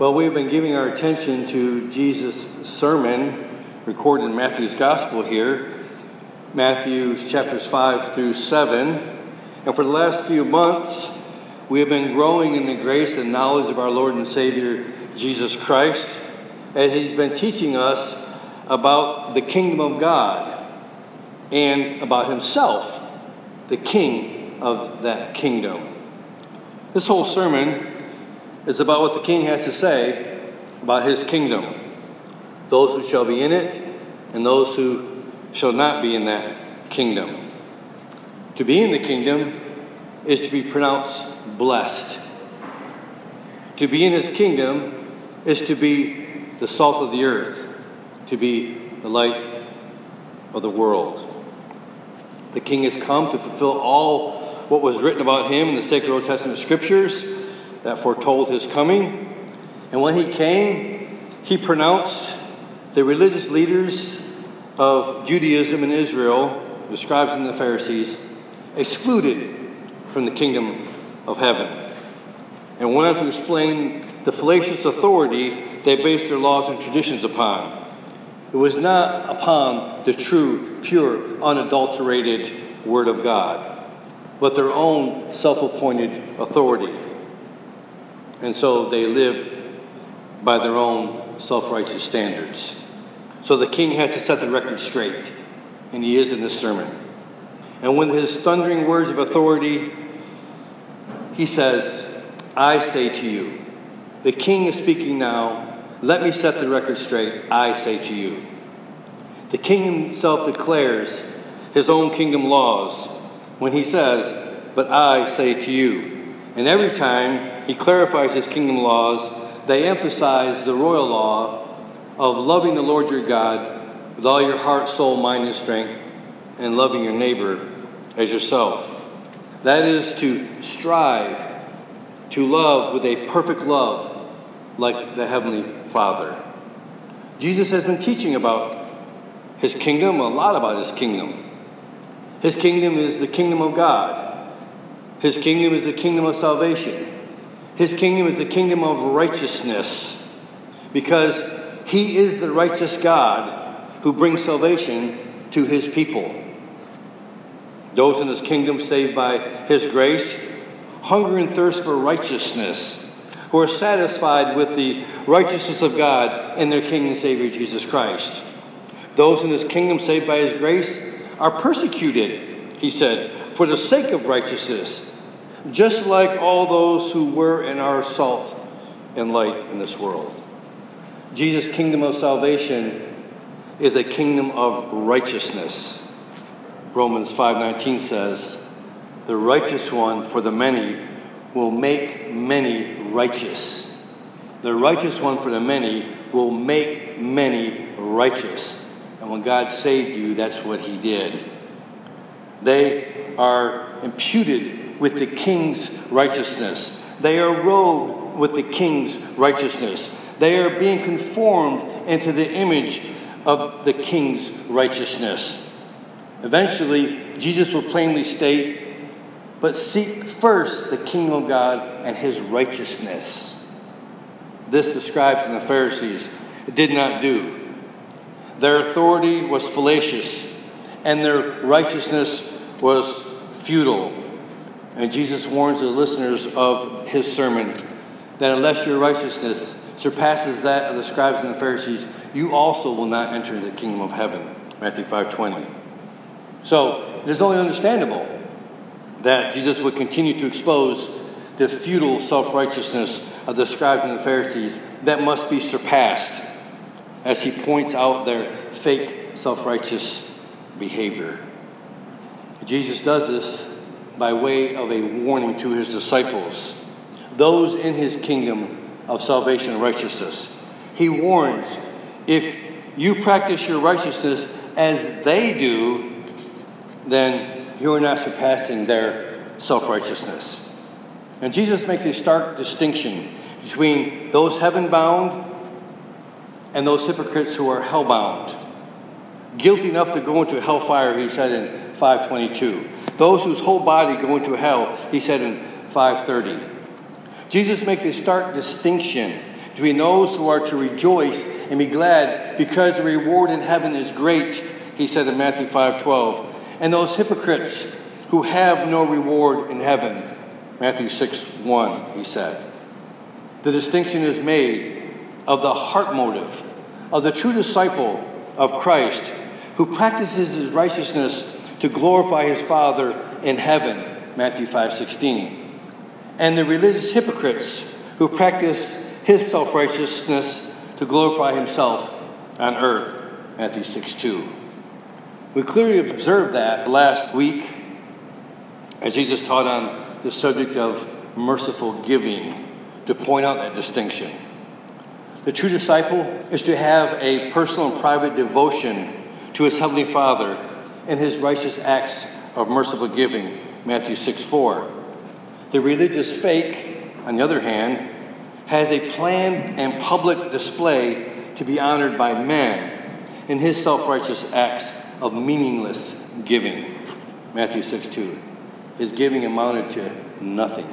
Well, we've been giving our attention to Jesus' sermon recorded in Matthew's Gospel here, Matthew chapters 5 through 7. And for the last few months, we have been growing in the grace and knowledge of our Lord and Savior, Jesus Christ, as he's been teaching us about the kingdom of God and about himself, the king of that kingdom. This whole sermon is about what the king has to say about his kingdom. Those who shall be in it and those who shall not be in that kingdom. To be in the kingdom is to be pronounced blessed. To be in his kingdom is to be the salt of the earth, to be the light of the world. The king has come to fulfill all what was written about him in the sacred Old Testament scriptures that foretold his coming. And when he came, he pronounced the religious leaders of Judaism and Israel, the scribes and the Pharisees, excluded from the kingdom of heaven, and went on to explain the fallacious authority they based their laws and traditions upon. It was not upon the true, pure, unadulterated Word of God, but their own self-appointed authority. And so they lived by their own self-righteous standards. So the king has to set the record straight, and he is in this sermon. And with his thundering words of authority, he says, I say to you, the king is speaking now, let me set the record straight, I say to you. The king himself declares his own kingdom laws when he says, but I say to you. And every time he clarifies his kingdom laws, they emphasize the royal law of loving the Lord your God with all your heart, soul, mind, and strength, and loving your neighbor as yourself. That is to strive to love with a perfect love like the Heavenly Father. Jesus has been teaching about his kingdom, a lot about his kingdom. His kingdom is the kingdom of God. His kingdom is the kingdom of salvation. His kingdom is the kingdom of righteousness, because he is the righteous God who brings salvation to his people. Those in his kingdom saved by his grace hunger and thirst for righteousness, who are satisfied with the righteousness of God and their King and Savior Jesus Christ. Those in his kingdom saved by his grace are persecuted, he said, for the sake of righteousness, just like all those who were and are salt and light in this world. Jesus' kingdom of salvation is a kingdom of righteousness. Romans 5:19 says, the righteous one for the many will make many righteous. The righteous one for the many will make many righteous. And when God saved you, that's what he did. They are imputed with the king's righteousness. They are robed with the king's righteousness. They are being conformed into the image of the king's righteousness. Eventually, Jesus will plainly state, but seek first the kingdom of God and his righteousness. This the scribes and the Pharisees did not do. Their authority was fallacious, and their righteousness was futile. And Jesus warns the listeners of his sermon that unless your righteousness surpasses that of the scribes and the Pharisees, you also will not enter the kingdom of heaven. Matthew 5:20. So it is only understandable that Jesus would continue to expose the futile self-righteousness of the scribes and the Pharisees that must be surpassed, as he points out their fake self-righteous behavior. Jesus does this by way of a warning to his disciples, those in his kingdom of salvation and righteousness. He warns, if you practice your righteousness as they do, then you are not surpassing their self-righteousness. And Jesus makes a stark distinction between those heaven-bound and those hypocrites who are hell-bound. Guilty enough to go into hellfire, he said in 5:22. Those whose whole body go into hell, he said in 5:30. Jesus makes a stark distinction between those who are to rejoice and be glad because the reward in heaven is great, he said in Matthew 5:12, and those hypocrites who have no reward in heaven, Matthew 6:1, he said. The distinction is made of the heart motive of the true disciple of Christ who practices his righteousness to glorify his Father in heaven, Matthew 5:16. And the religious hypocrites who practice his self-righteousness to glorify himself on earth, Matthew 6:2. We clearly observed that last week as Jesus taught on the subject of merciful giving to point out that distinction. The true disciple is to have a personal and private devotion to his Heavenly Father and his righteous acts of merciful giving, Matthew 6:4. The religious fake, on the other hand, has a planned and public display to be honored by men in his self-righteous acts of meaningless giving, Matthew 6:2. His giving amounted to nothing.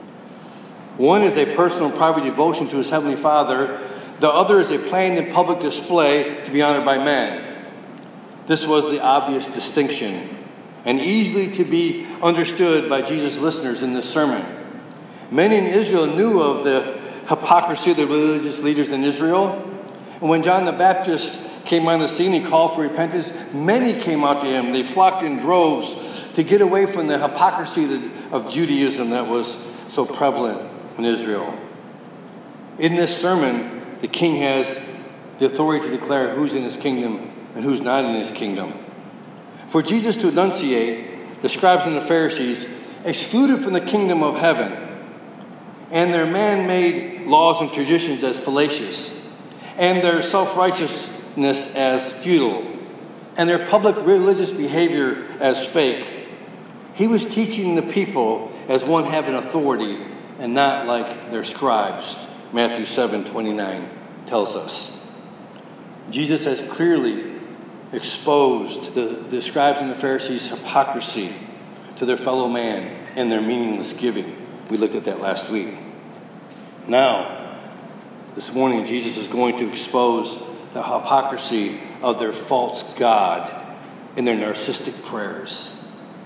One is a personal and private devotion to his Heavenly Father. The other is a planned and public display to be honored by men. This was the obvious distinction and easily to be understood by Jesus' listeners in this sermon. Many in Israel knew of the hypocrisy of the religious leaders in Israel. And when John the Baptist came on the scene, he called for repentance. Many came out to him. They flocked in droves to get away from the hypocrisy of Judaism that was so prevalent in Israel. In this sermon, the king has the authority to declare who's in his kingdom and who's not in his kingdom. For Jesus to enunciate, the scribes and the Pharisees excluded from the kingdom of heaven, and their man-made laws and traditions as fallacious, and their self-righteousness as futile, and their public religious behavior as fake. He was teaching the people as one having authority and not like their scribes, Matthew 7:29 tells us. Jesus has clearly exposed the scribes and the Pharisees' hypocrisy to their fellow man and their meaningless giving. We looked at that last week. Now, this morning, Jesus is going to expose the hypocrisy of their false god in their narcissistic prayers.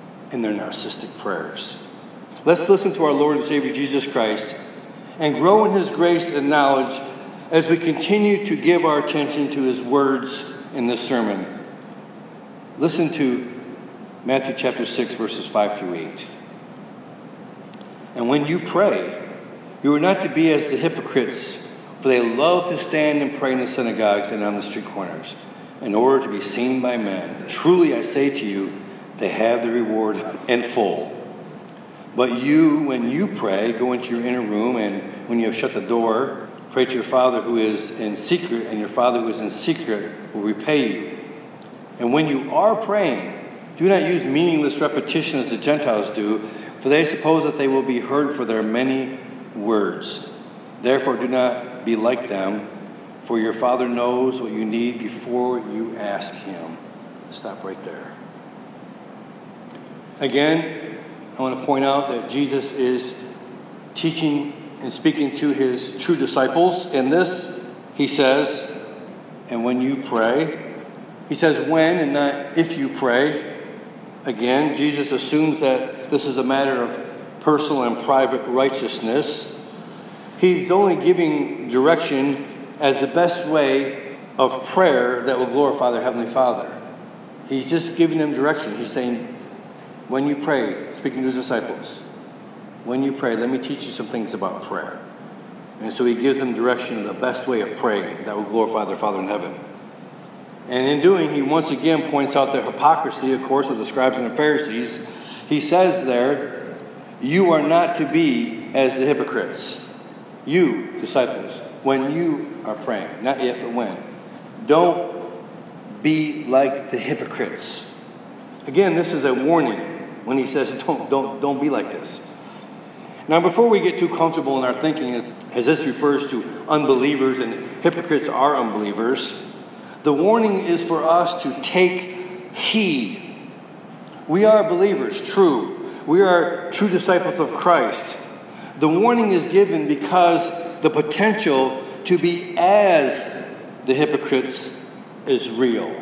Let's listen to our Lord and Savior Jesus Christ and grow in his grace and knowledge as we continue to give our attention to his words in this sermon. Listen to Matthew chapter 6, verses 5 through 8. And when you pray, you are not to be as the hypocrites, for they love to stand and pray in the synagogues and on the street corners, in order to be seen by men. Truly I say to you, they have the reward in full. But you, when you pray, go into your inner room, and when you have shut the door, pray to your Father who is in secret, and your Father who is in secret will repay you. And when you are praying, do not use meaningless repetition as the Gentiles do, for they suppose that they will be heard for their many words. Therefore do not be like them, for your Father knows what you need before you ask him. Stop right there. Again, I want to point out that Jesus is teaching and speaking to his true disciples. In this, he says, and when you pray, he says when and not if you pray. Again, Jesus assumes that this is a matter of personal and private righteousness. He's only giving direction as the best way of prayer that will glorify their Heavenly Father. He's just giving them direction. He's saying, when you pray, speaking to his disciples, when you pray, let me teach you some things about prayer. And so he gives them direction of the best way of praying that will glorify their Father in heaven. And in doing, he once again points out the hypocrisy, of course, of the scribes and the Pharisees. He says there, you are not to be as the hypocrites. You, disciples, when you are praying, not if but when. Don't be like the hypocrites. Again, this is a warning when he says, don't be like this. Now, before we get too comfortable in our thinking, as this refers to unbelievers and hypocrites are unbelievers, the warning is for us to take heed. We are believers, true. We are true disciples of Christ. The warning is given because the potential to be as the hypocrites is real.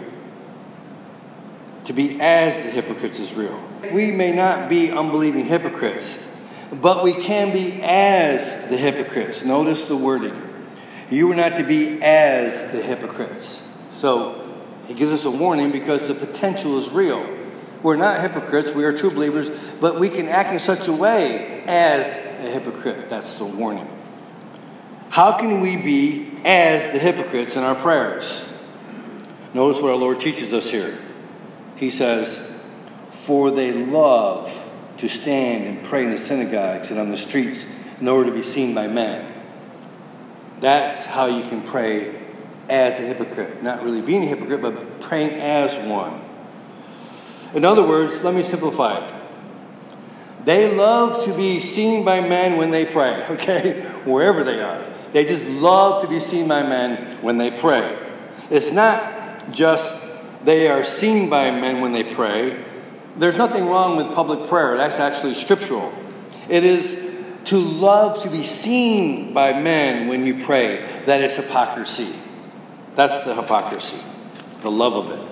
To be as the hypocrites is real. We may not be unbelieving hypocrites, but we can be as the hypocrites. Notice the wording. You are not to be as the hypocrites. So he gives us a warning because the potential is real. We're not hypocrites, we are true believers, but we can act in such a way as a hypocrite. That's the warning. How can we be as the hypocrites in our prayers? Notice what our Lord teaches us here. He says, for they love to stand and pray in the synagogues and on the streets in order to be seen by men. That's how you can pray as a hypocrite. Not really being a hypocrite, but praying as one. In other words, let me simplify it. They love to be seen by men when they pray, okay? Wherever they are. They just love to be seen by men when they pray. It's not just they are seen by men when they pray. There's nothing wrong with public prayer. That's actually scriptural. It is to love to be seen by men when you pray. That is hypocrisy. That's the hypocrisy, the love of it.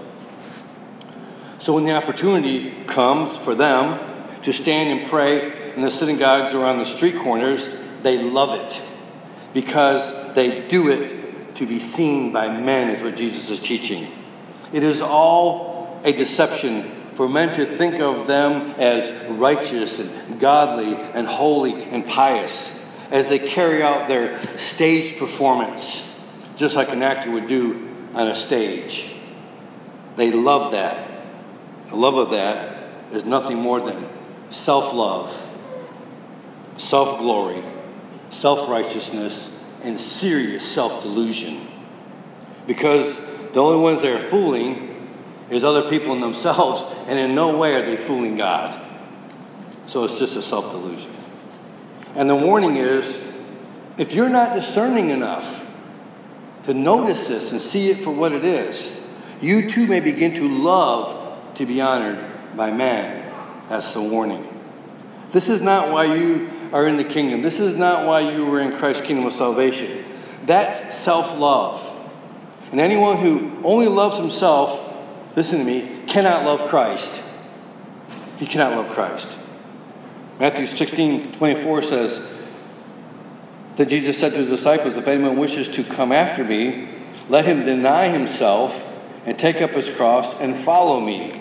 So when the opportunity comes for them to stand and pray in the synagogues or on the street corners, they love it because they do it to be seen by men, is what Jesus is teaching. It is all a deception for men to think of them as righteous and godly and holy and pious as they carry out their stage performance, just like an actor would do on a stage. They love that. The love of that is nothing more than self-love, self-glory, self-righteousness, and serious self-delusion. Because the only ones they're fooling is other people in themselves, and in no way are they fooling God. So it's just a self-delusion. And the warning is, if you're not discerning enough to notice this and see it for what it is, you too may begin to love to be honored by man. That's the warning. This is not why you are in the kingdom. This is not why you were in Christ's kingdom of salvation. That's self-love. And anyone who only loves himself, listen to me, cannot love Christ. He cannot love Christ. Matthew 16:24 says that Jesus said to his disciples, if anyone wishes to come after me, let him deny himself and take up his cross and follow me.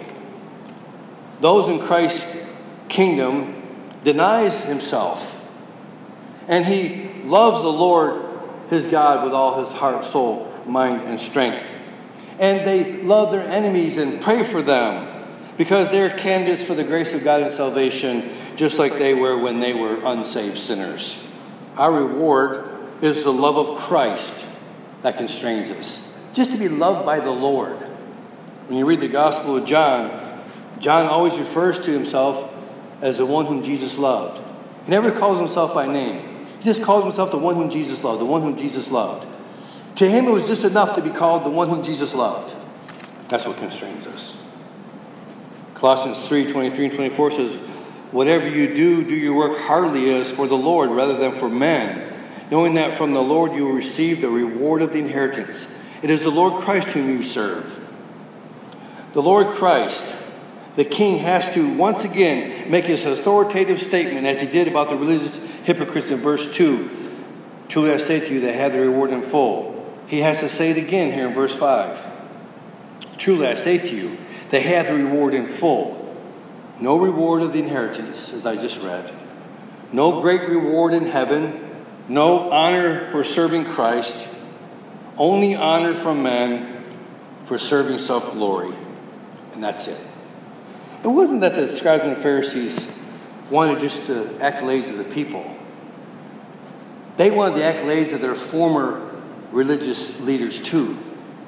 Those in Christ's kingdom denies himself. And he loves the Lord, his God, with all his heart, soul, mind, and strength. And they love their enemies and pray for them because they're candidates for the grace of God and salvation, just like they were when they were unsaved sinners. Our reward is the love of Christ that constrains us. Just to be loved by the Lord. When you read the Gospel of John, John always refers to himself as the one whom Jesus loved. He never calls himself by name. He just calls himself the one whom Jesus loved, the one whom Jesus loved. To him, it was just enough to be called the one whom Jesus loved. That's what constrains us. Colossians 3:23 and 24 says, whatever you do, do your work heartily as for the Lord rather than for men, knowing that from the Lord you will receive the reward of the inheritance. It is the Lord Christ whom you serve. The Lord Christ, the King, has to once again make his authoritative statement, as he did about the religious hypocrites in verse 2. Truly I say to you, they have the reward in full. He has to say it again here in verse 5. Truly I say to you, they have the reward in full. No reward of the inheritance, as I just read. No great reward in heaven. No honor for serving Christ. Only honor from men for serving self-glory. And that's it. It wasn't that the scribes and the Pharisees wanted just the accolades of the people. They wanted the accolades of their former religious leaders too.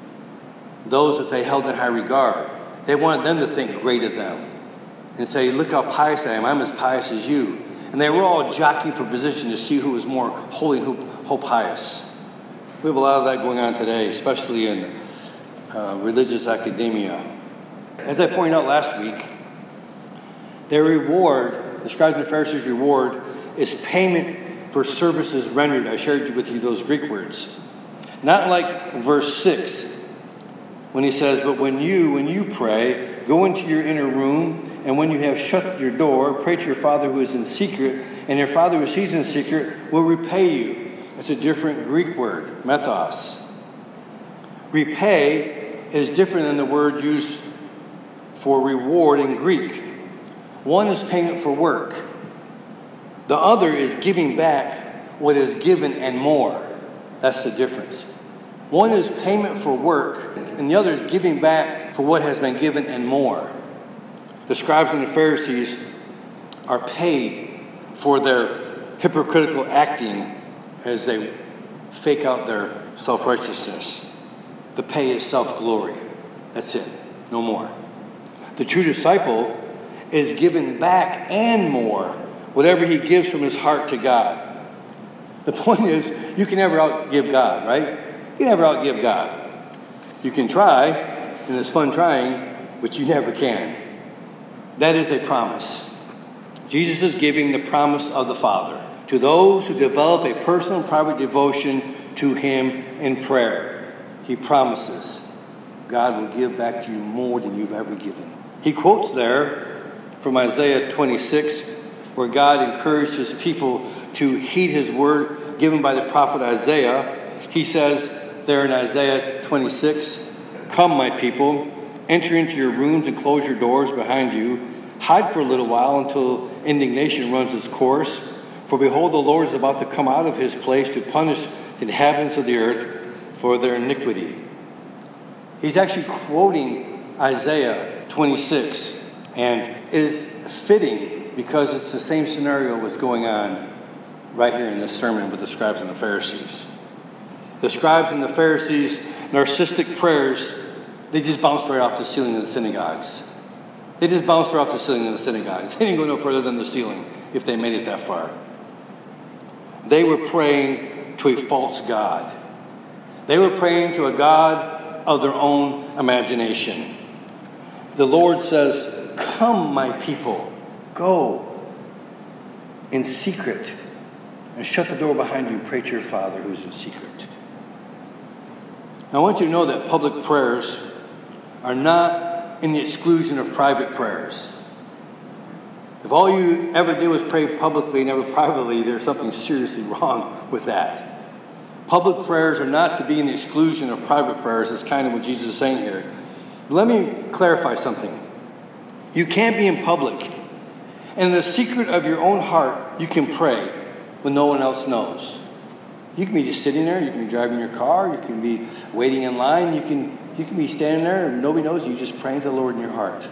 Those that they held in high regard. They wanted them to think great of them and say, look how pious I am. I'm as pious as you. And they were all jockeying for position to see who was more holy and who pious. We have a lot of that going on today, especially in religious academia. As I pointed out last week, their reward, the scribes and Pharisees' reward, is payment for services rendered. I shared with you those Greek words. Not like verse 6, when he says, but when you pray, go into your inner room, and when you have shut your door, pray to your Father who is in secret, and your Father who sees in secret will repay you. It's a different Greek word, metos. Repay is different than the word used for reward in Greek. One is payment for work. The other is giving back what is given and more. That's the difference. One is payment for work, and the other is giving back for what has been given and more. The scribes and the Pharisees are paid for their hypocritical acting as they fake out their self-righteousness. The pay is self-glory. That's it. No more. The true disciple is given back and more, whatever he gives from his heart to God. The point is, you can never outgive God, right? You never outgive God. You can try, and it's fun trying, but you never can. That is a promise. Jesus is giving the promise of the Father to those who develop a personal private devotion to him in prayer. He promises God will give back to you more than you've ever given. He quotes there from Isaiah 26, where God encouraged his people to heed his word given by the prophet Isaiah. He says there in Isaiah 26, come, my people, enter into your rooms and close your doors behind you. Hide for a little while until indignation runs its course. For behold, the Lord is about to come out of his place to punish the inhabitants of the earth for their iniquity. He's actually quoting Isaiah 26, and is fitting because it's the same scenario was going on right here in this sermon with the scribes and the Pharisees. The scribes and the Pharisees' narcissistic prayers, they just bounced right off the ceiling of the synagogues. They just bounced right off the ceiling of the synagogues. They didn't go no further than the ceiling if they made it that far. They were praying to a false God. They were praying to a God of their own imagination. The Lord says, come, my people, go in secret and shut the door behind you and pray to your Father who's in secret. Now, I want you to know that public prayers are not in the exclusion of private prayers. If all you ever did was pray publicly, never privately, there's something seriously wrong with that. Public prayers are not to be in the exclusion of private prayers. That's kind of what Jesus is saying here. But let me clarify something. You can't be in public, and in the secret of your own heart, you can pray when no one else knows. You can be just sitting there. You can be driving your car. You can be waiting in line. You can be standing there and nobody knows. You just praying to the Lord in your heart.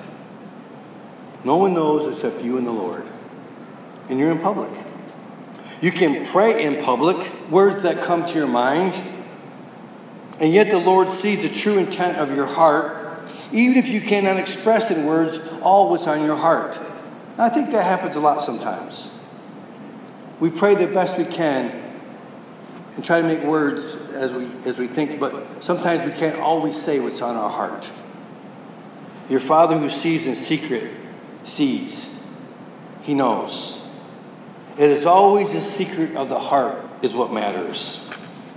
No one knows except you and the Lord. And you're in public. You can pray in public, words that come to your mind. And yet the Lord sees the true intent of your heart, even if you cannot express in words all what's on your heart. I think that happens a lot sometimes. We pray the best we can and try to make words as we think, but sometimes we can't always say what's on our heart. Your Father who sees in secret sees. He knows. It is always the secret of the heart is what matters.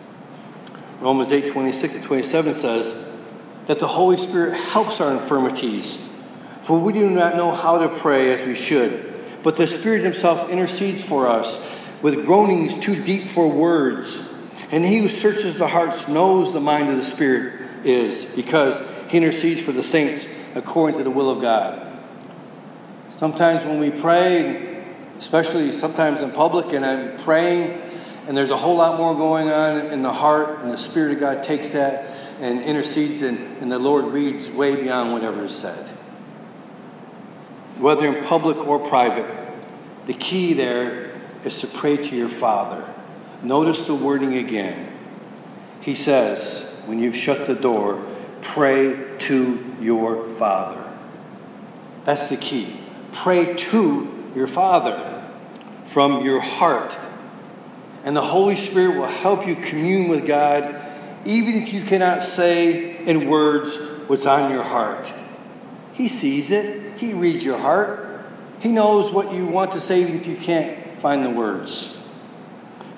Romans 8:26-27 says that the Holy Spirit helps our infirmities, for we do not know how to pray as we should, but the Spirit himself intercedes for us with groanings too deep for words. And he who searches the hearts knows the mind of the Spirit is, because he intercedes for the saints according to the will of God. Sometimes when we pray, especially sometimes in public, and I'm praying, and there's a whole lot more going on in the heart, and the Spirit of God takes that and intercedes, and the Lord reads way beyond whatever is said. Whether in public or private, the key there is to pray to your Father. Notice the wording again. He says, when you've shut the door, pray to your Father. That's the key. Pray to your Father from your heart. And the Holy Spirit will help you commune with God, even if you cannot say in words what's on your heart. He sees it. He reads your heart. He knows what you want to say, even if you can't find the words.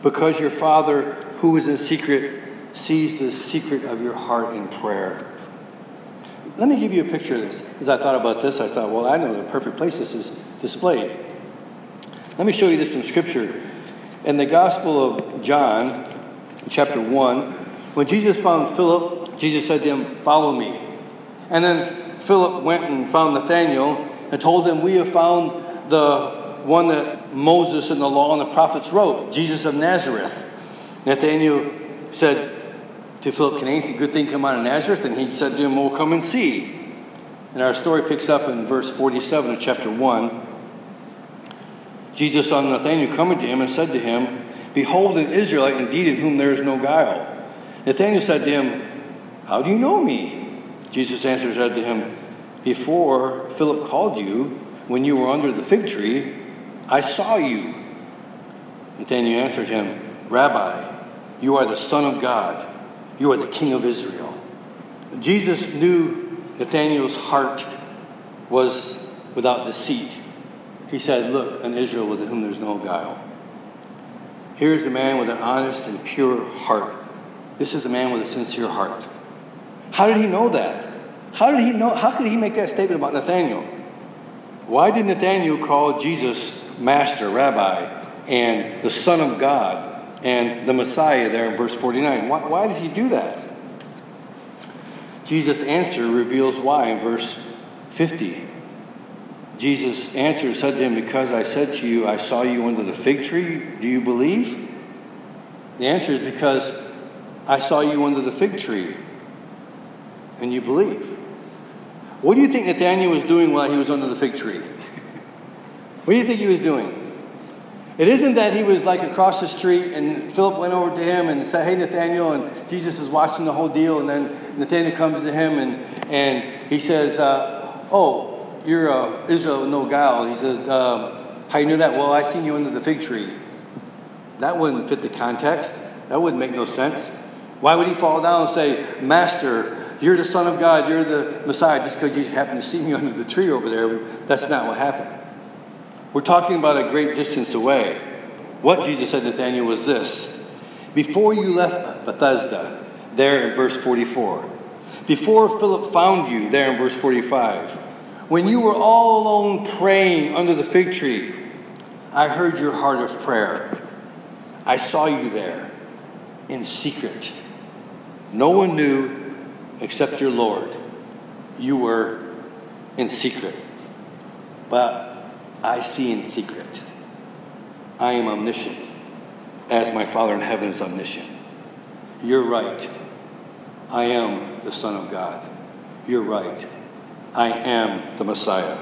because your Father who is in secret sees the secret of your heart in prayer. Let me give you a picture of this. As I thought about this, I thought, well, I know the perfect place this is displayed. Let me show you this from Scripture. In the Gospel of John, chapter 1, when Jesus found Philip, Jesus said to him, "Follow me." And then Philip went and found Nathanael and told him, "We have found the one that Moses and the law and the prophets wrote, Jesus of Nazareth." Nathanael said to Philip, "Can anything good thing come out of Nazareth?" And he said to him, "Well, come and see." And our story picks up in verse 47 of chapter 1. Jesus saw Nathanael coming to him and said to him, "Behold, an Israelite indeed in whom there is no guile." Nathanael said to him, "How do you know me?" Jesus answered, said to him, "Before Philip called you, when you were under the fig tree, I saw you." Nathanael answered him, "Rabbi, you are the Son of God. You are the King of Israel." Jesus knew Nathanael's heart was without deceit. He said, "Look, an Israel with whom there's no guile." Here's a man with an honest and pure heart. This is a man with a sincere heart. How did he know that? How could he make that statement about Nathanael? Why did Nathanael call Jesus Master, Rabbi, and the Son of God, and the Messiah there in verse 49? Why did he do that? Jesus' answer reveals why in verse 50. Jesus answered, said to him, "Because I said to you, I saw you under the fig tree, do you believe?" The answer is because I saw you under the fig tree, and you believe. What do you think Nathanael was doing while he was under the fig tree? What do you think he was doing? It isn't that he was like across the street and Philip went over to him and said, "Hey, Nathanael," and Jesus is watching the whole deal, and then Nathanael comes to him and he says, "Oh, you're Israel with no guile." He says, "How you knew that?" "Well, I seen you under the fig tree." That wouldn't fit the context. That wouldn't make no sense. Why would he fall down and say, "Master, you're the Son of God, you're the Messiah," just because you happen to see me under the tree over there? That's not what happened. We're talking about a great distance away. What Jesus said to Nathanael was this: "Before you left Bethsaida," there in verse 44. "Before Philip found you," there in verse 45. "When you were all alone praying under the fig tree, I heard your heart of prayer. I saw you there in secret. No one knew except your Lord. You were in secret. But I see in secret. I am omniscient, as my Father in heaven is omniscient. You're right. I am the Son of God. You're right. I am the Messiah.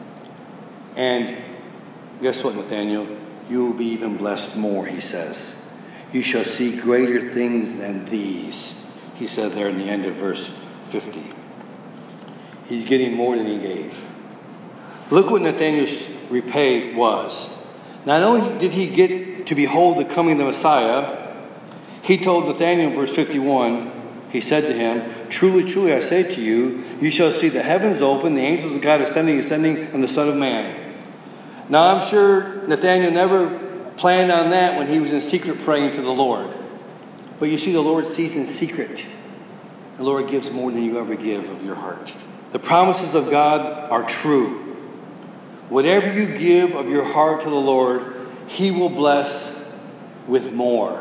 And guess what, Nathanael? You will be even blessed more," he says. "You shall see greater things than these," he said there in the end of verse 50. He's getting more than he gave. Look what Nathanael's repay was. Not only did he get to behold the coming of the Messiah, he told Nathanael in verse 51, he said to him, "Truly, truly, I say to you, you shall see the heavens open, the angels of God ascending, and the Son of Man." Now, I'm sure Nathanael never planned on that when he was in secret praying to the Lord. But you see, the Lord sees in secret. The Lord gives more than you ever give of your heart. The promises of God are true. Whatever you give of your heart to the Lord, He will bless with more.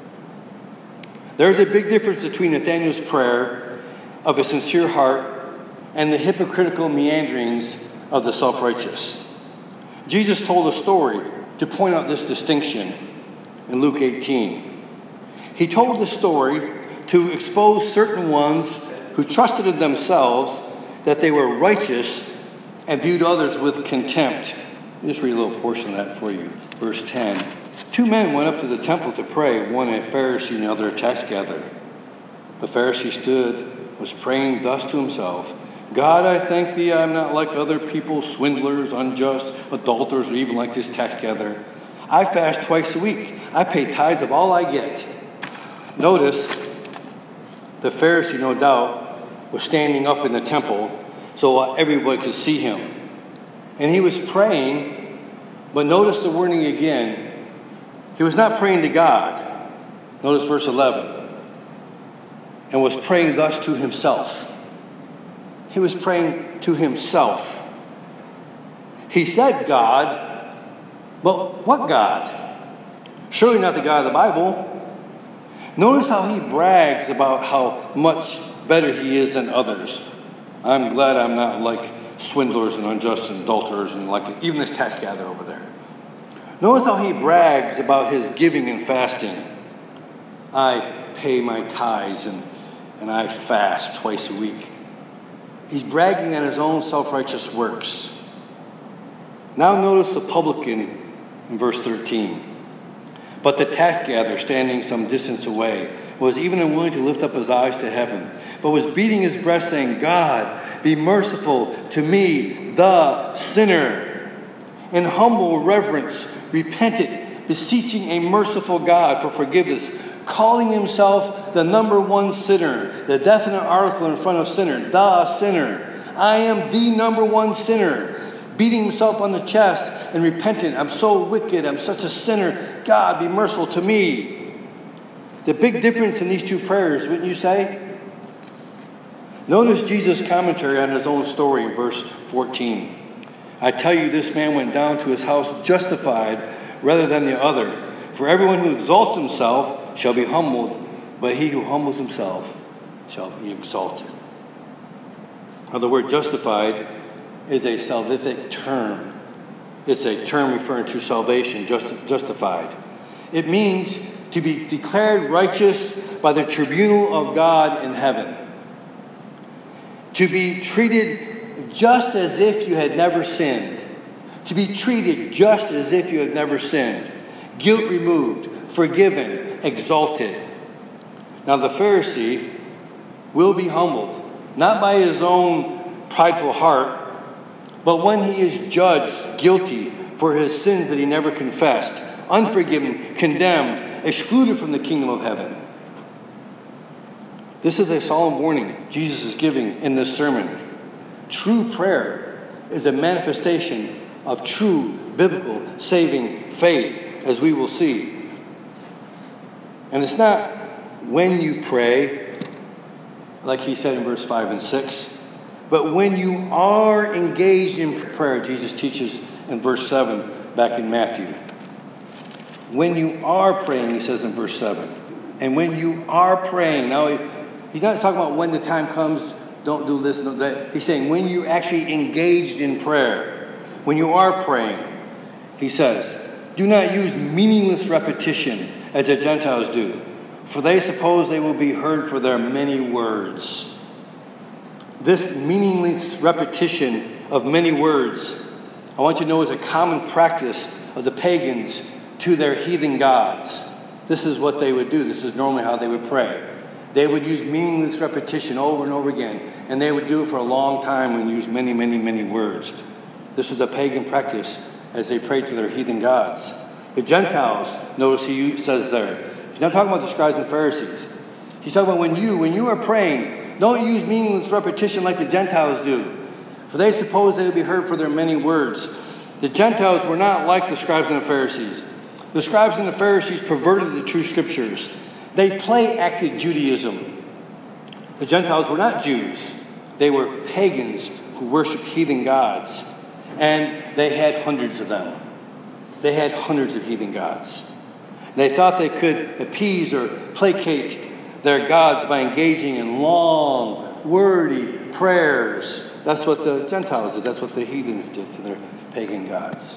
There's a big difference between Nathanael's prayer of a sincere heart and the hypocritical meanderings of the self-righteous. Jesus told a story to point out this distinction in Luke 18. He told the story to expose certain ones who trusted in themselves that they were righteous and viewed others with contempt. I'll just read a little portion of that for you. Verse 10. "Two men went up to the temple to pray, one a Pharisee and the other a tax gatherer. The Pharisee stood, was praying thus to himself, 'God, I thank thee I am not like other people, swindlers, unjust, adulterers, or even like this tax gatherer. I fast twice a week. I pay tithes of all I get.'" Notice, the Pharisee, no doubt, was standing up in the temple so everybody could see him. And he was praying, but notice the wording again. He was not praying to God. Notice verse 11. And was praying thus to himself. He was praying to himself. He said God, but what God? Surely not the God of the Bible. Notice how he brags about how much better he is than others. I'm glad I'm not like swindlers and unjust and adulterers and like even this tax gatherer over there. Notice how he brags about his giving and fasting. I pay my tithes and I fast twice a week. He's bragging on his own self-righteous works. Now notice the publican in verse 13. But the tax gatherer, standing some distance away, was even unwilling to lift up his eyes to heaven, but was beating his breast, saying, God, be merciful to me, the sinner. In humble reverence, repented, beseeching a merciful God for forgiveness, calling himself the number one sinner, the definite article in front of sinner, the sinner. I am the number one sinner. Beating himself on the chest and repentant. I'm so wicked. I'm such a sinner. God, be merciful to me. The big difference in these two prayers, wouldn't you say? Notice Jesus' commentary on his own story in verse 14. I tell you, this man went down to his house justified rather than the other. For everyone who exalts himself shall be humbled, but he who humbles himself shall be exalted. Now, the word justified is a salvific term. It's a term referring to salvation, justified. It means to be declared righteous by the tribunal of God in heaven. To be treated just as if you had never sinned. To be treated just as if you had never sinned. Guilt removed, forgiven, exalted. Now the Pharisee will be humbled, not by his own prideful heart, but when he is judged guilty for his sins that he never confessed, unforgiven, condemned, excluded from the kingdom of heaven. This is a solemn warning Jesus is giving in this sermon. True prayer is a manifestation of true biblical saving faith, as we will see. And it's not when you pray, like he said in verse 5 and 6, but when you are engaged in prayer, Jesus teaches in verse 7 back in Matthew. When you are praying, he says in verse 7. And when you are praying, now he's not talking about when the time comes, don't do this, don't do that. He's saying when you actually engaged in prayer, when you are praying, he says, do not use meaningless repetition as the Gentiles do, for they suppose they will be heard for their many words. This meaningless repetition of many words, I want you to know, is a common practice of the pagans to their heathen gods. This is what they would do. This is normally how they would pray. They would use meaningless repetition over and over again, and they would do it for a long time and use many, many, many words. This was a pagan practice as they prayed to their heathen gods. The Gentiles, notice he says there, he's not talking about the scribes and Pharisees. He's talking about when you are praying, don't use meaningless repetition like the Gentiles do, for they suppose they will be heard for their many words. The Gentiles were not like the scribes and the Pharisees. The scribes and the Pharisees perverted the true scriptures. They play-acted Judaism. The Gentiles were not Jews. They were pagans who worshiped heathen gods, and they had hundreds of them. They had hundreds of heathen gods. They thought they could appease or placate their gods by engaging in long, wordy prayers. That's what the Gentiles did. That's what the heathens did to their pagan gods.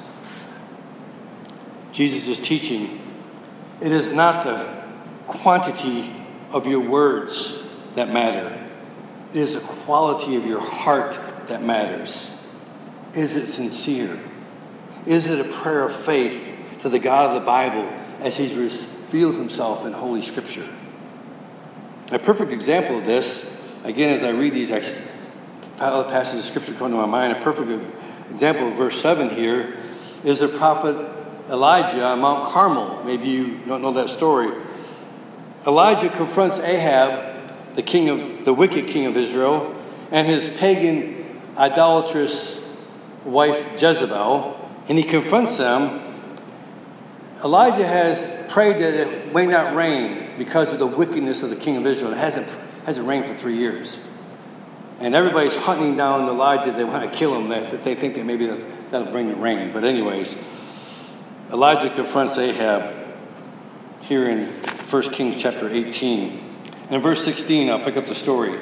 Jesus is teaching, it is not the quantity of your words that matter. It is the quality of your heart that matters. Is it sincere? Is it a prayer of faith to the God of the Bible as he's revealed himself in Holy Scripture? A perfect example of this, again, as I read these passages of Scripture come to my mind, a perfect example of verse 7 here is the prophet Elijah on Mount Carmel. Maybe you don't know that story. Elijah confronts Ahab, the wicked king of Israel, and his pagan, idolatrous wife Jezebel, and he confronts them Elijah has prayed that it may not rain because of the wickedness of the king of Israel. It hasn't rained for 3 years. And everybody's hunting down Elijah. They want to kill him. That they think that maybe that'll bring the rain. But anyways, Elijah confronts Ahab here in 1 Kings chapter 18. And in verse 16, I'll pick up the story.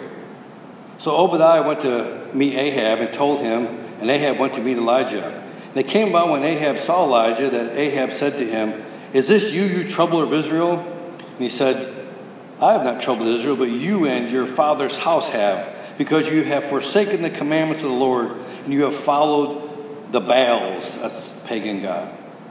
So Obadiah went to meet Ahab and told him, and Ahab went to meet Elijah. And it came about when Ahab saw Elijah that Ahab said to him, "Is this you troubler of Israel?" And he said, "I have not troubled Israel, but you and your father's house have, because you have forsaken the commandments of the Lord, and you have followed the Baals," that's pagan god.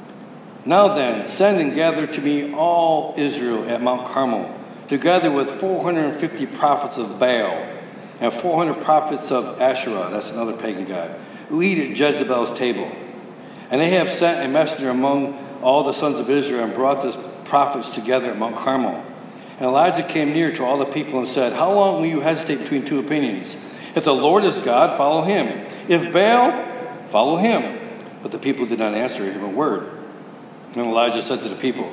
"Now then, send and gather to me all Israel at Mount Carmel, together with 450 prophets of Baal, and 400 prophets of Asherah," that's another pagan god, "who eat at Jezebel's table." And Ahab sent a messenger among all the sons of Israel and brought the prophets together at Mount Carmel. And Elijah came near to all the people and said, "How long will you hesitate between two opinions? If the Lord is God, follow him. If Baal, follow him." But the people did not answer him a word. And Elijah said to the people,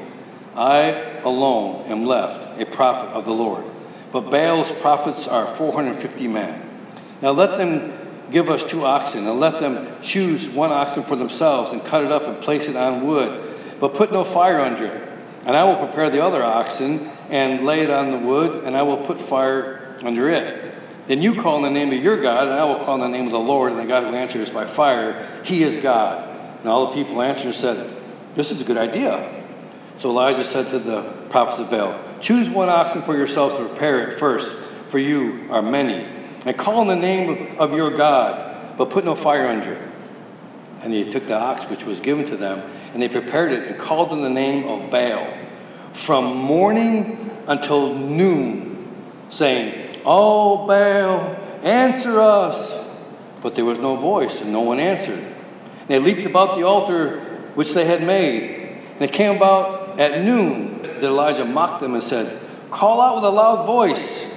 "I alone am left, a prophet of the Lord. But Baal's prophets are 450 men. Now let them give us 2 oxen, and let them choose 1 oxen for themselves, and cut it up and place it on wood, but put no fire under it. And I will prepare the other oxen, and lay it on the wood, and I will put fire under it. Then you call in the name of your God, and I will call in the name of the Lord, and the God who answers by fire, he is God." And all the people answered and said, "This is a good idea." So Elijah said to the prophets of Baal, "Choose 1 oxen for yourselves to prepare it first, for you are many. And call in the name of your God, but put no fire under it." And they took the ox which was given to them, and they prepared it and called in the name of Baal from morning until noon, saying, "O Baal, answer us." But there was no voice, and no one answered. And they leaped about the altar which they had made. And it came about at noon that Elijah mocked them and said, "Call out with a loud voice,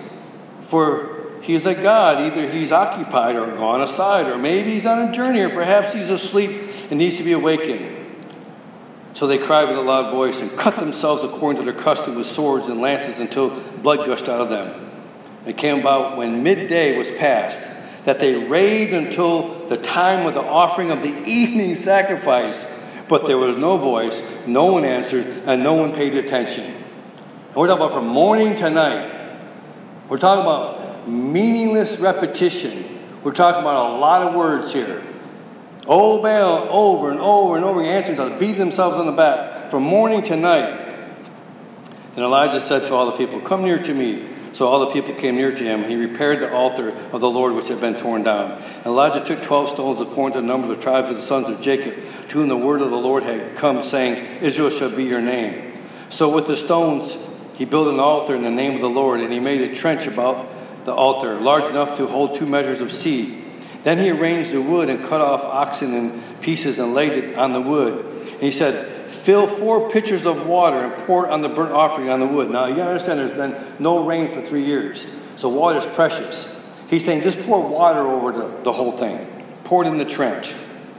for he is a god. Either he's occupied or gone aside, or maybe he's on a journey, or perhaps he's asleep and needs to be awakened." So they cried with a loud voice and cut themselves according to their custom with swords and lances until blood gushed out of them. It came about when midday was past that they raved until the time of the offering of the evening sacrifice. But there was no voice, no one answered, and no one paid attention. And we're talking about from morning to night. We're talking about meaningless repetition. We're talking about a lot of words here. "Oh, Baal," over and over and over again, answering themselves, beating themselves on the back from morning to night. And Elijah said to all the people, "Come near to me." So all the people came near to him, and he repaired the altar of the Lord which had been torn down. And Elijah took 12 stones according to the number of the tribes of the sons of Jacob, to whom the word of the Lord had come, saying, "Israel shall be your name." So with the stones he built an altar in the name of the Lord, and he made a trench about the altar, large enough to hold 2 measures of seed. Then he arranged the wood and cut off oxen in pieces and laid it on the wood. And he said, "Fill 4 pitchers of water and pour it on the burnt offering on the wood." Now, you understand there's been no rain for 3 years, so water is precious. He's saying, just pour water over the whole thing. Pour it in the trench.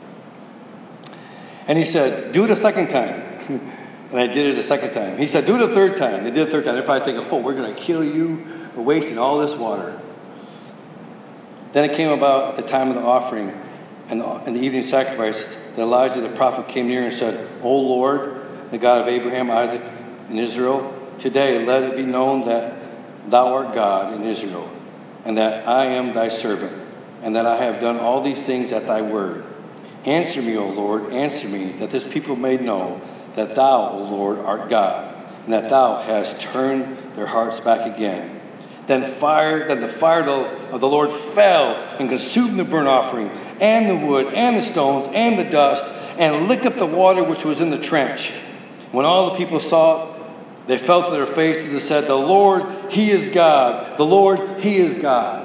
And he said, "Do it a second time." And I did it a second time. He said, "Do it a third time." They did it a third time. They're probably thinking, "Oh, we're going to kill you. We're wasting all this water." Then it came about at the time of the offering and the evening sacrifice that Elijah the prophet came near and said, "O Lord, the God of Abraham, Isaac, and Israel, today let it be known that thou art God in Israel, and that I am thy servant, and that I have done all these things at thy word. Answer me, O Lord, answer me, that this people may know that thou, O Lord, art God, and that thou hast turned their hearts back again." Then the fire of the Lord fell and consumed the burnt offering, and the wood, and the stones, and the dust, and licked up the water which was in the trench. When all the people saw it, they fell to their faces and said, "The Lord, he is God. The Lord, he is God."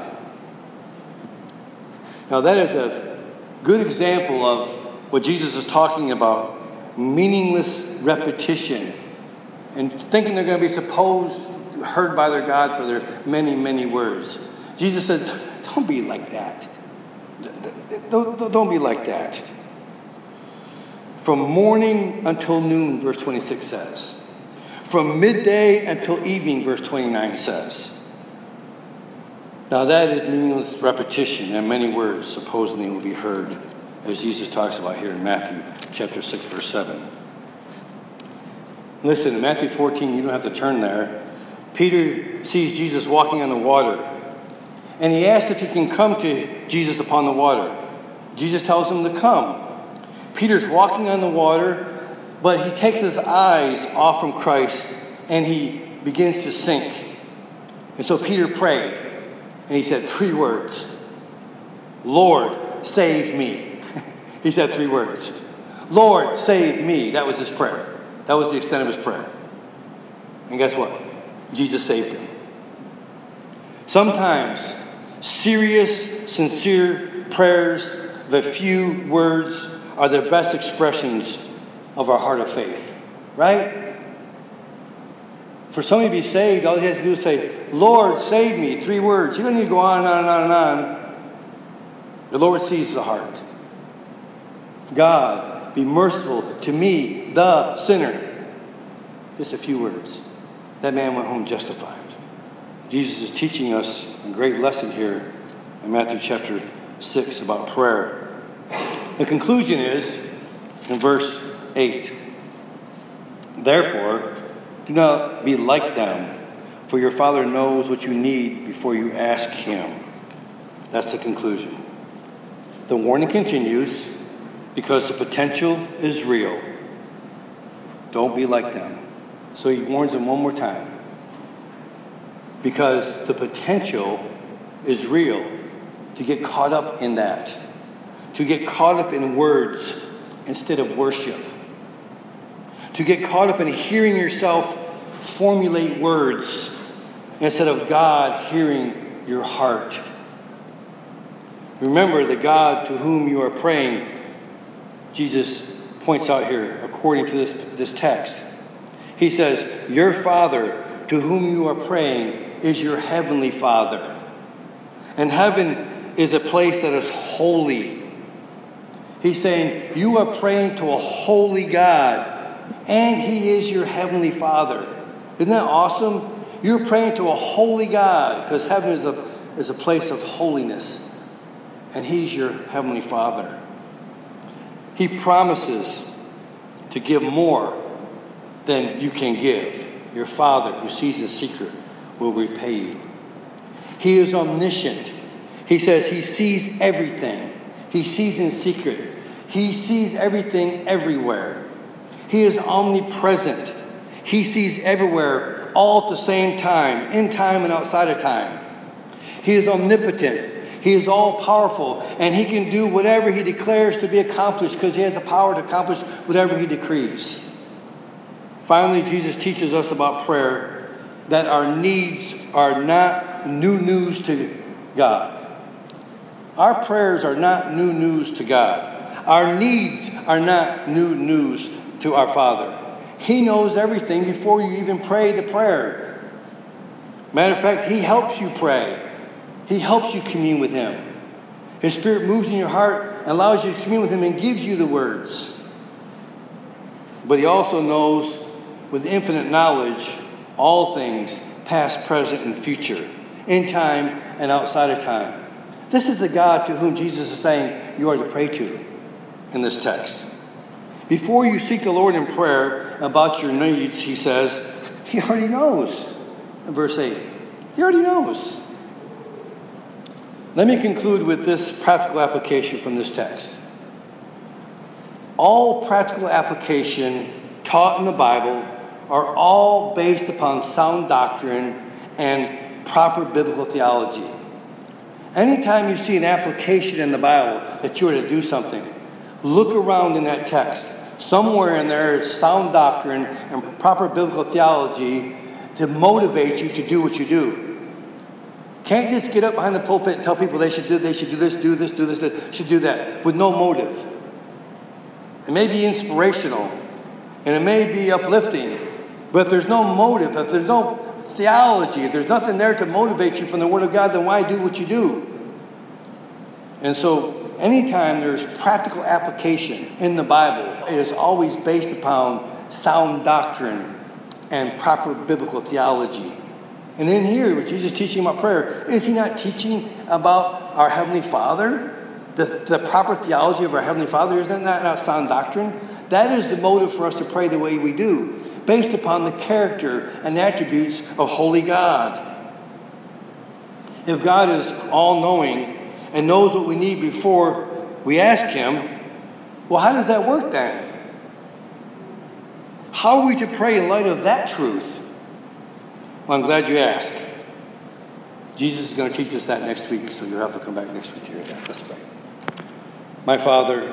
Now that is a good example of what Jesus is talking about, meaningless repetition, and thinking they're going to be heard by their God for their many, many words. Jesus says, don't be like that. Don't be like that. From morning until noon, verse 26 says. From midday until evening, verse 29 says. Now that is meaningless repetition, and many words supposedly will be heard, as Jesus talks about here in Matthew chapter 6, verse 7. Listen, in Matthew 14, you don't have to turn there. Peter sees Jesus walking on the water, and he asks if he can come to Jesus upon the water. Jesus tells him to come. Peter's walking on the water, but he takes his eyes off from Christ, and he begins to sink. And so Peter prayed, and he said 3 words. Lord, save me. He said 3 words. Lord, save me. That was his prayer. That was the extent of his prayer. And guess what? Jesus saved him. Sometimes serious, sincere prayers of a few words are the best expressions of our heart of faith. Right? For somebody to be saved, all he has to do is say, Lord, save me. 3 words. You don't need to go on and on and on and on. The Lord sees the heart. God, be merciful to me, the sinner. Just a few words. That man went home justified. Jesus is teaching us a great lesson here in Matthew chapter 6 about prayer. The conclusion is in verse 8. Therefore, do not be like them, for your Father knows what you need before you ask Him. That's the conclusion. The warning continues because the potential is real. Don't be like them. So he warns them one more time. Because the potential is real to get caught up in that. To get caught up in words instead of worship. To get caught up in hearing yourself formulate words instead of God hearing your heart. Remember the God to whom you are praying, Jesus points out here, according to this text. He says, your Father to whom you are praying is your heavenly Father. And heaven is a place that is holy. He's saying, you are praying to a holy God, and He is your heavenly Father. Isn't that awesome? You're praying to a holy God, because heaven is a place of holiness. And He's your heavenly Father. He promises to give more than you can give. Your Father, who sees in secret, will repay you. He is omniscient. He says He sees everything. He sees in secret. He sees everything everywhere. He is omnipresent. He sees everywhere, all at the same time, in time and outside of time. He is omnipotent. He is all-powerful, and He can do whatever He declares to be accomplished because He has the power to accomplish whatever He decrees. Finally, Jesus teaches us about prayer, that our needs are not new news to God. Our prayers are not new news to God. Our needs are not new news to our Father. He knows everything before you even pray the prayer. Matter of fact, He helps you pray. He helps you commune with Him. His Spirit moves in your heart and allows you to commune with Him and gives you the words. But He also knows with infinite knowledge all things, past, present, and future, in time and outside of time. This is the God to whom Jesus is saying you are to pray to in this text. Before you seek the Lord in prayer about your needs, He says, He already knows. In verse 8, He already knows. Let me conclude with this practical application from this text. All practical application taught in the Bible are all based upon sound doctrine and proper biblical theology. Anytime you see an application in the Bible that you are to do something, look around in that text. Somewhere in there is sound doctrine and proper biblical theology to motivate you to do what you do. Can't just get up behind the pulpit and tell people they should do this, do this, should do that, with no motive. It may be inspirational, and it may be uplifting, but if there's no motive, if there's no theology, if there's nothing there to motivate you from the Word of God, then why do what you do? And so anytime there's practical application in the Bible, it is always based upon sound doctrine and proper biblical theology. And in here, what Jesus is teaching about prayer, is he not teaching about our Heavenly Father? The proper theology of our Heavenly Father, isn't that not sound doctrine? That is the motive for us to pray the way we do, based upon the character and attributes of holy God. If God is all-knowing and knows what we need before we ask him, well, how does that work then? How are we to pray in light of that truth? Well, I'm glad you asked. Jesus is going to teach us that next week, so you'll have to come back next week to hear that. Let's pray. My Father,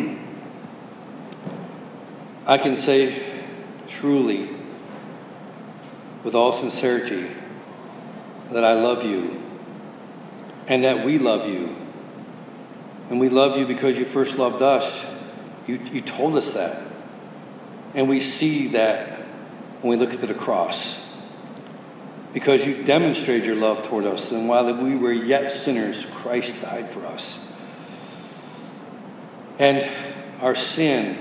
I can say truly, with all sincerity, that I love you and that we love you. And we love you because you first loved us. You told us that. And we see that when we look at the cross. Because you demonstrated your love toward us. And while we were yet sinners, Christ died for us. And our sin,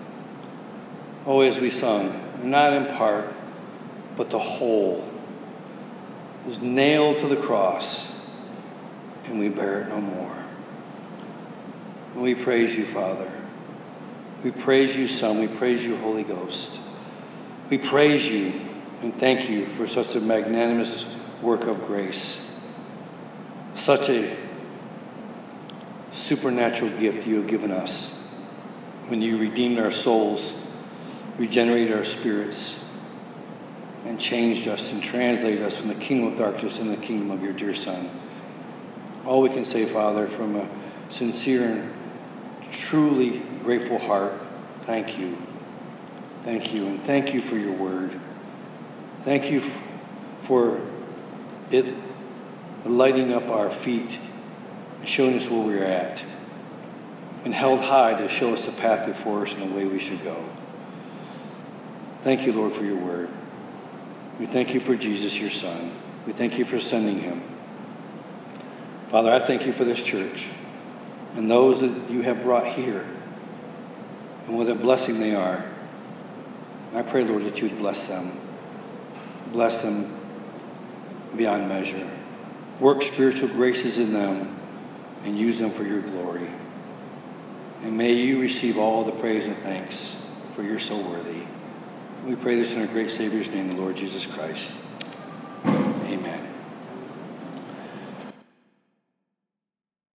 as we sung, not in part, but the whole, was nailed to the cross. And we bear it no more. And we praise you, Father. We praise you, Son. We praise you, Holy Ghost. We praise you and thank you for such a magnanimous work of grace. Such a supernatural gift you have given us when you redeemed our souls, regenerated our spirits, and changed us and translated us from the kingdom of darkness into the kingdom of your dear Son. All we can say, Father, from a sincere and truly grateful heart, thank you. Thank you, and thank you for your word. Thank you for it lighting up our feet and showing us where we're at, and held high to show us the path before us and the way we should go. Thank you, Lord, for your word. We thank you for Jesus, your Son. We thank you for sending him. Father, I thank you for this church and those that you have brought here and what a blessing they are. I pray, Lord, that you would bless them. Bless them beyond measure. Work spiritual graces in them and use them for your glory. And may you receive all the praise and thanks, for you're so worthy. We pray this in our great Savior's name, the Lord Jesus Christ.